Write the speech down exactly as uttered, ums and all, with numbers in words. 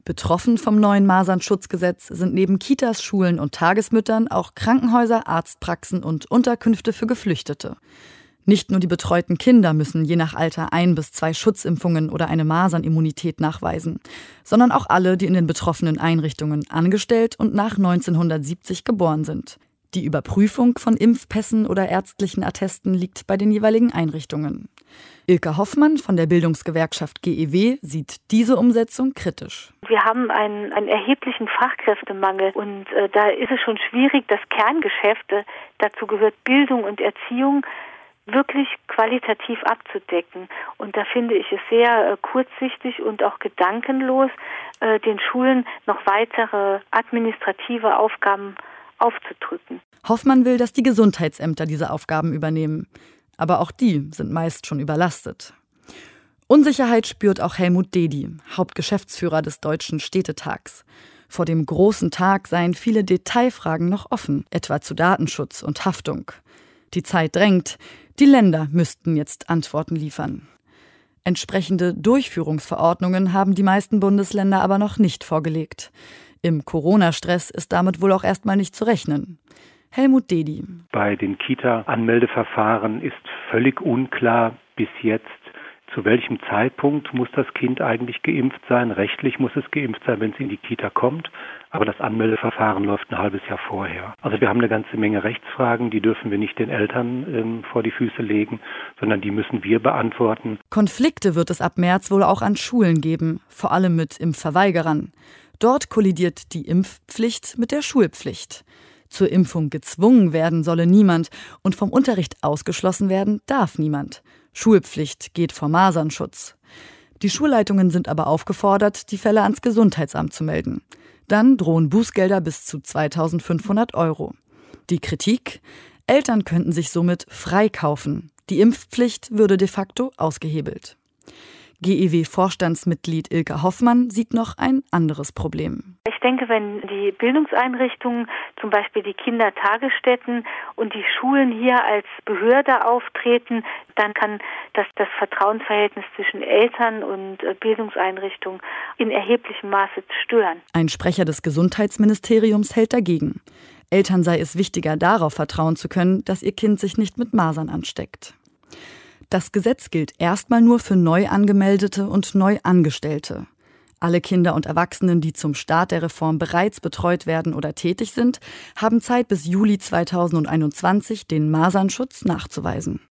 Betroffen vom neuen Masernschutzgesetz sind neben Kitas, Schulen und Tagesmüttern auch Krankenhäuser, Arztpraxen und Unterkünfte für Geflüchtete. Nicht nur die betreuten Kinder müssen je nach Alter ein bis zwei Schutzimpfungen oder eine Masernimmunität nachweisen, sondern auch alle, die in den betroffenen Einrichtungen angestellt und nach neunzehnhundertsiebzig geboren sind. Die Überprüfung von Impfpässen oder ärztlichen Attesten liegt bei den jeweiligen Einrichtungen. Ilka Hoffmann von der Bildungsgewerkschaft G E W sieht diese Umsetzung kritisch. Wir haben einen, einen erheblichen Fachkräftemangel und äh, da ist es schon schwierig, das Kerngeschäft, äh, dazu gehört Bildung und Erziehung, wirklich qualitativ abzudecken. Und da finde ich es sehr äh, kurzsichtig und auch gedankenlos, äh, den Schulen noch weitere administrative Aufgaben aufzudrücken. Hoffmann will, dass die Gesundheitsämter diese Aufgaben übernehmen. Aber auch die sind meist schon überlastet. Unsicherheit spürt auch Helmut Dedi, Hauptgeschäftsführer des Deutschen Städtetags. Vor dem großen Tag seien viele Detailfragen noch offen, etwa zu Datenschutz und Haftung. Die Zeit drängt, die Länder müssten jetzt Antworten liefern. Entsprechende Durchführungsverordnungen haben die meisten Bundesländer aber noch nicht vorgelegt. Im Corona-Stress ist damit wohl auch erstmal nicht zu rechnen. Helmut Dedi. Bei den Kita-Anmeldeverfahren ist völlig unklar bis jetzt, zu welchem Zeitpunkt muss das Kind eigentlich geimpft sein. Rechtlich muss es geimpft sein, wenn es in die Kita kommt. Aber das Anmeldeverfahren läuft ein halbes Jahr vorher. Also wir haben eine ganze Menge Rechtsfragen, die dürfen wir nicht den Eltern ähm, vor die Füße legen, sondern die müssen wir beantworten. Konflikte wird es ab März wohl auch an Schulen geben, vor allem mit Impfverweigerern. Dort kollidiert die Impfpflicht mit der Schulpflicht. Zur Impfung gezwungen werden solle niemand und vom Unterricht ausgeschlossen werden darf niemand. Schulpflicht geht vor Masernschutz. Die Schulleitungen sind aber aufgefordert, die Fälle ans Gesundheitsamt zu melden. Dann drohen Bußgelder bis zu zweitausendfünfhundert Euro. Die Kritik? Eltern könnten sich somit freikaufen. Die Impfpflicht würde de facto ausgehebelt. G E W-Vorstandsmitglied Ilka Hoffmann sieht noch ein anderes Problem. Ich denke, wenn die Bildungseinrichtungen, zum Beispiel die Kindertagesstätten und die Schulen hier als Behörde auftreten, dann kann das das Vertrauensverhältnis zwischen Eltern und Bildungseinrichtungen in erheblichem Maße stören. Ein Sprecher des Gesundheitsministeriums hält dagegen. Eltern sei es wichtiger, darauf vertrauen zu können, dass ihr Kind sich nicht mit Masern ansteckt. Das Gesetz gilt erstmal nur für neu angemeldete und neu Angestellte. Alle Kinder und Erwachsenen, die zum Start der Reform bereits betreut werden oder tätig sind, haben Zeit bis Juli zweitausendeinundzwanzig den Masernschutz nachzuweisen.